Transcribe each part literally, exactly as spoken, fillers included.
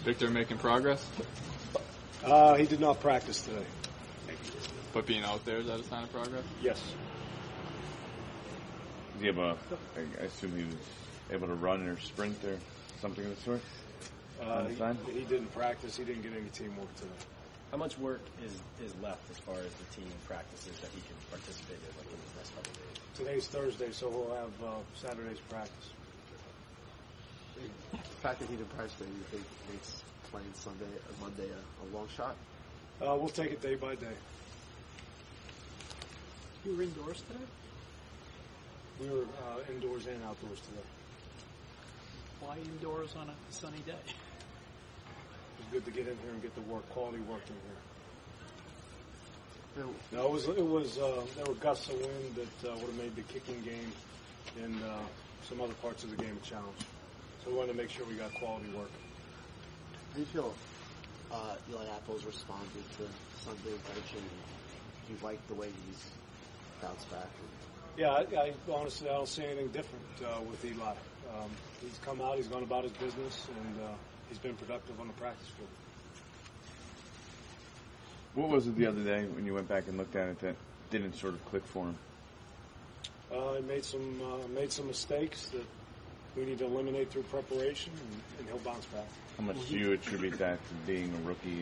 Victor making progress? Uh, he did not practice today. But being out there, is that a sign of progress? Yes. Did he have a, I assume he was able to run or sprint or something of the sort? Uh, he, he didn't practice. He didn't get any teamwork today. How much work is, is left as far as the team practices that he can participate in, like in the next couple of days? Today's Thursday, so we'll have uh, Saturday's practice. The fact that he didn't practice today, you think makes playing Sunday or Monday a, a long shot? Uh, we'll take it day by day. You were indoors today? We were uh, indoors and outdoors today. Why indoors on a sunny day? It was good to get in here and get the work, quality work in here. No, it was, it was uh, there were gusts of wind that uh, would have made the kicking game and uh, some other parts of the game a challenge. So we wanted to make sure we got quality work. How do you feel uh, Eli Apple's responded to Sunday benching? Do you like the way he's bounced back? Yeah, I, I honestly I don't see anything different uh, with Eli. Um, he's come out, he's gone about his business, and uh, he's been productive on the practice field. What was it the other day when you went back and looked at it that didn't sort of click for him? Uh, he made some uh, made some mistakes that we need to eliminate through preparation, and, and he'll bounce back. How much do you attribute that to being a rookie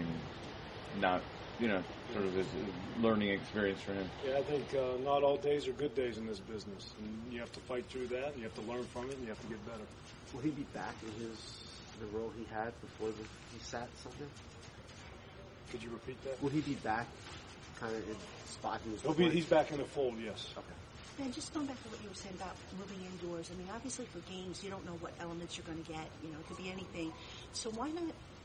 and not, you know, sort of this learning experience for him? Yeah, I think uh, not all days are good days in this business, and you have to fight through that, and you have to learn from it, and you have to get better. Will he be back in his the role he had before the, he sat Sunday? Could you repeat that? Will he be back kind of in the spot he was He'll be, he's back in the fold, yes. Okay. And just going back to what you were saying about moving indoors, I mean, obviously for games, you don't know what elements you're going to get. You know, it could be anything. So why not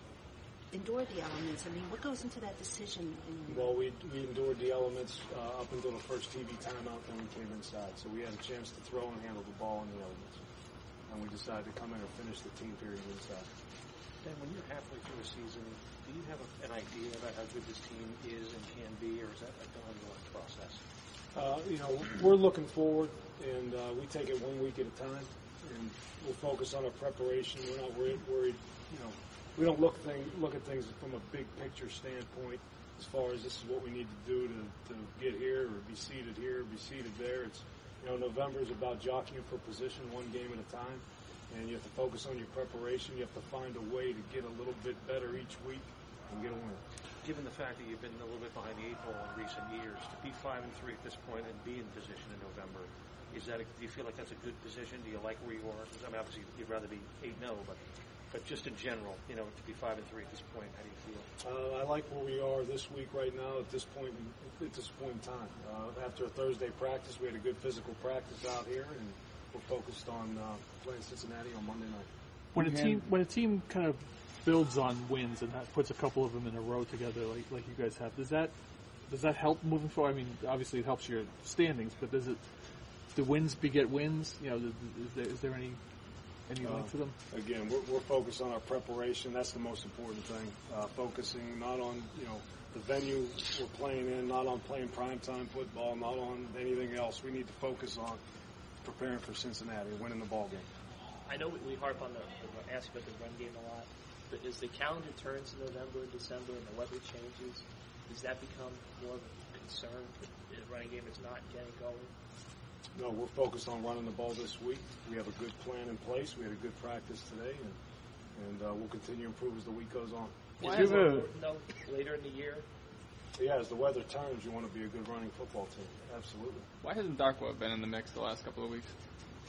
endure the elements? I mean, what goes into that decision? Well, we we endured the elements uh, up until the first T V timeout, then we came inside. So we had a chance to throw and handle the ball in the elements. And we decided to come in and finish the team period inside. Dan, when you're halfway through a season, do you have a, an idea about how good this team is and can be, or is that like an ongoing process? Uh, you know, we're looking forward, and uh, we take it one week at a time, and we'll focus on our preparation. We're not worried, worried you know, we don't look thing, look at things from a big picture standpoint as far as this is what we need to do to, to get here or be seated here or be seated there. It's, you know, November is about jockeying for position one game at a time, and you have to focus on your preparation. You have to find a way to get a little bit better each week and get a win. Given the fact that you've been a little bit behind the eight ball in recent years, to be five and three at this point and be in position in November, is that a, do you feel like that's a good position? Do you like where you are? I mean, obviously you'd rather be eight and zero, but but just in general, you know, to be five and three at this point, how do you feel? Uh, I like where we are this week right now at this point at this point in time. Uh, after a Thursday practice, we had a good physical practice out here, and we're focused on uh, playing Cincinnati on Monday night. When a team when a team kind of builds on wins and puts a couple of them in a row together, like like you guys have, does that does that help moving forward? I mean, obviously it helps your standings, but does it do wins beget wins? You know, is there, is there any any uh, link to them? Again, we're, we're focused on our preparation. That's the most important thing. Uh, focusing not on you know the venue we're playing in, not on playing primetime football, not on anything else. We need to focus on preparing for Cincinnati, winning the ball game. I know we, we harp on the, the aspect of the run game a lot, but as the calendar turns to November and December and the weather changes, does that become more of a concern if the running game is not getting going? No, we're focused on running the ball this week. We have a good plan in place. We had a good practice today, and, and uh, we'll continue to improve as the week goes on. Is it important, though, later in the year? Yeah, as the weather turns, you want to be a good running football team. Absolutely. Why hasn't Darkwa been in the mix the last couple of weeks?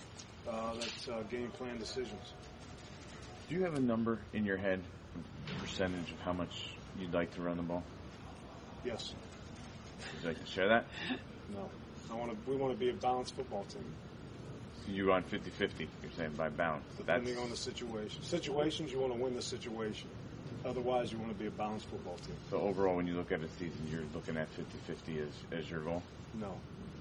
Uh, that's uh, game plan decisions. Do you have a number in your head, a percentage of how much you'd like to run the ball? Yes. Would you like to share that? No. I want to. We want to be a balanced football team. So you run fifty-fifty, you're saying, by balance. Depending That's... on the situation. Situations, you want to win the situation. Otherwise, you want to be a balanced football team. So overall, when you look at a season, you're looking at fifty-fifty as, as your goal? No.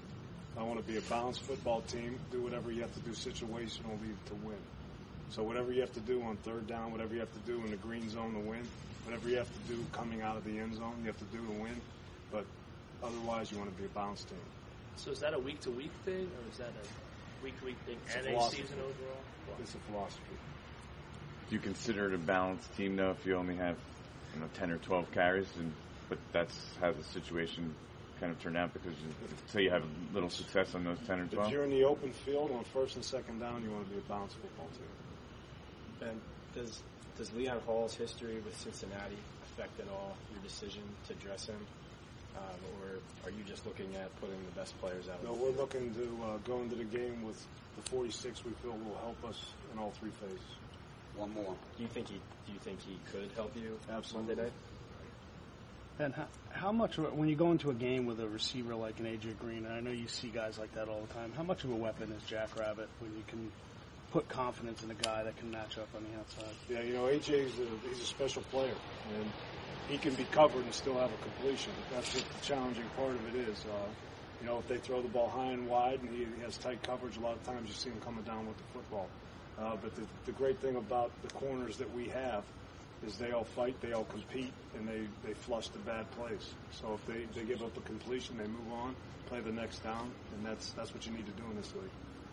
I want to be a balanced football team, do whatever you have to do situationally to win. So whatever you have to do on third down, whatever you have to do in the green zone to win, whatever you have to do coming out of the end zone, you have to do to win. But otherwise, you want to be a balanced team. So is that a week-to-week thing, or is that a week-to-week thing It's and a a philosophy. season overall? It's a philosophy. do you consider it a balanced team though if you only have, you know, ten or twelve carries, and but that's how the situation kind of turned out because you, say you have little success on those ten or twelve? If you're in the open field on first and second down, you want to be a balanced football team. Ben, does does Leon Hall's history with Cincinnati affect at all your decision to dress him, um, or are you just looking at putting the best players out? No, we're looking to uh, go into the game with the forty-six we feel will help us in all three phases. One more. Do you think he do you think he could help you Absolutely. Monday night? And how, how much, when you go into a game with a receiver like an A J Green, and I know you see guys like that all the time, how much of a weapon is Jackrabbit when you can put confidence in a guy that can match up on the outside? Yeah, you know, A J's a, he's a special player, and he can be covered and still have a completion. That's what the challenging part of it is. Uh, you know, if they throw the ball high and wide and he, he has tight coverage, a lot of times you see him coming down with the football. Uh, but the, the great thing about the corners that we have is they all fight, they all compete, and they, they flush the bad plays. So if they, they give up a completion, they move on, play the next down, and that's that's what you need to do in this league.